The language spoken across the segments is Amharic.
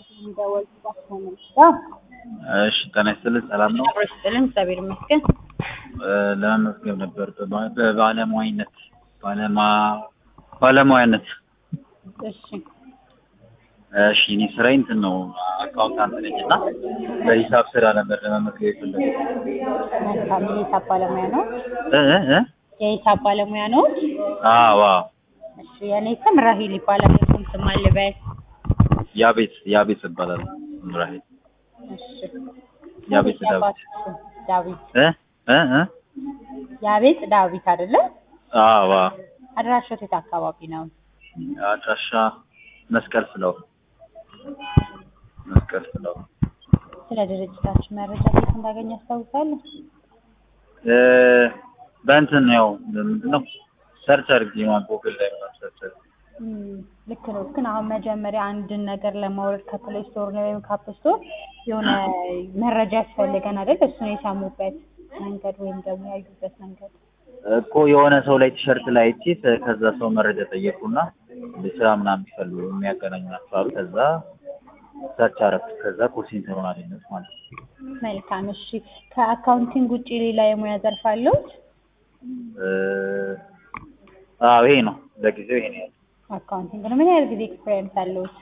እንደወል እሺ ጤና ይስጥልኝ ሰላም ነው? አብረስልኝ እግዚአብሔር ይመስገን። ለመመዝገብ ነበር ባለሙያነት። እሺ እሺ እኔ ስራዬ እንትን ነው አካውንታንት ነኝ እና በሂሳብ ስራ ነበር ለመመዝገብ የፈለኩት። መልካም የሂሳብ ባለሙያ ነው? እ የሂሳብ ባለሙያ ነው? አዎ። እሺ የኔ ስም ራሂል ይባላል። የእሱን ስም አልበል። ያቤት እባላለሁ። ራሂል እሺ ያቤት ዳዊት እ ያቤት ዳዊት አይደለ? አዎ። አድራሻው የት አካባቢ ነው? አድራሻ መስቀል ፍለው። ስለ ድርጅታችን መረጃ ከየት እንዳገኘ ያስታውሳሉ? በእንትን ነው ምንድነው ሰርች አድርጌ ጉግል ላይ ሰርች አድርጌ። ልክ ነው። ግን አሁን መጀመሪያ አንድን ነገር ለማውረድ ከፕሌይ ስቶር ላይ ወይም ከአፕ ስቶር የሆነ መረጃ ያስፈልገን አይደል? እሱን የሰሙበት መንገድ ወይም ደግሞ ያዩበት መንገድ እኮ የሆነ ሰው ላይ ቲሸርት ላይ አይቼ ከዛ ሰው መረጃ ጠየቁና ስራ ምናምን ቢፈልጉ የሚያገናኙ ናቸው አሉ። ከዛ ሰርች አደረኩት። ከዛ ኮል ሴንተሩን አገኘሁት ማለት ነው። መልካም እሺ። ከአካውንቲንግ ውጪ ሌላ የሙያ ዘርፍ አለው? ይሄ ነው ለጊዜው ይሄ ነው። አካውንቲንግ ነው። ምን ያህል ጊዜ ኤክስፒሪየንስ አለዎት?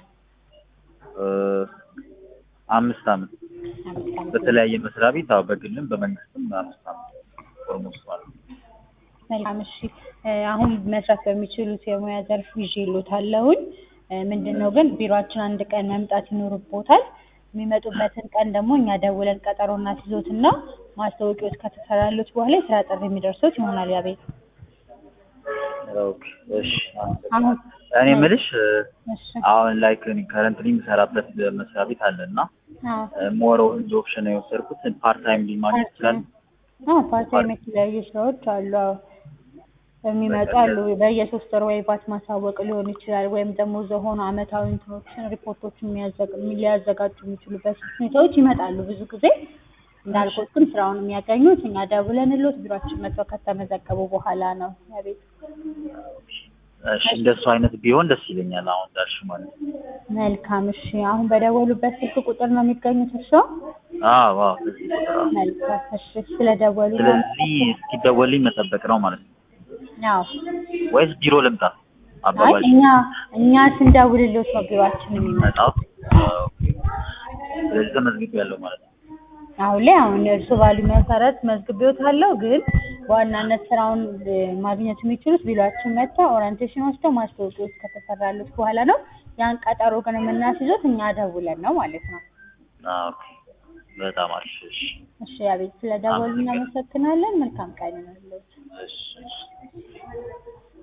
5 አመት በተለያየ መስሪያ ቤት በግልም በመንግስትም 5 አመት ኦልሞስት ማለት ነው። መልካም እሺ። አሁን መስራት በሚችሉት የሙያ ዘርፍ ይዤልዎታለሁኝ። ምንድነው ግን ቢሮአችን አንድ ቀን መምጣት ይኖርቦታል። የሚመጡበትን ቀን ደግሞ እኛ ደውለን ቀጠሮ እናስይዞትና ማስታወቂያዎች ከተሰራሉት በኋላ የስራ ጥሪ የሚደርሱት ይሆናል። ያቤት ኦኬ እሺ። እኔ የምልሽ አሁን ላይክ ከረንትሊ የምሰራበት መስሪያ ቤት አለና ሞር ኦፕሽን ነው የወሰድኩት ፓርት ታይም ሊማግኘት ይችላል። ፓርት ታይም የተለያዩ ስራዎች አሉ የሚመጡ አሉ። በየ3 ወር ወይ ባት ማሳወቅ ሊሆን ይችላል ወይም ደግሞ ዘሆኑ አመታዊ እንትኖችን ሪፖርቶችን ሊያዘጋጁ የሚችሉበት ሁኔታዎች ይመጣሉ። ብዙ ጊዜ እንዳልኩት ግን ስራውን የሚያገኙት እኛ ደውለንልዎት ቢሮአችን መጥተው ከተመዘገቡ በኋላ ነው። ያቤት እሺ እንደሱ አይነት ቢሆን ደስ ይለኛል። አሁን ዳሽ ማለት መልካም እሺ። አሁን በደወሉበት ስልክ ቁጥር ነው የሚገኙት እርሶ? አዎ። መልካም እሺ። ስለደወሉ ስለዚህ እስኪደወልኝ መጠበቅ ነው ማለት ነው? አዎ። ወይስ ቢሮ ልምጣ? አባባል እኛ ስንደውልልዎት ነው ቢሮአችን የሚመጣው። ስለዚህ ተመዝግቤያለሁ ማለት ነው። አሁን እርሱ ባሉ መሰረት መዝግቤዎታለሁ። ግን በዋናነት ስራውን ማግኘት የሚችሉት ቢሮአችን መጥተው ኦሪንቴሽን ወስደው ማስታወቂያዎች ከተሰራሉት በኋላ ነው። ያን ቀጠሮ ግን የምናስይዞት እኛ ደውለን ነው ማለት ነው። ኦኬ በጣም አሪፍ። እሺ ያቤት ስለደወሉ እናመሰግናለን። መልካም ቀን ይሁንልዎት። እሺ።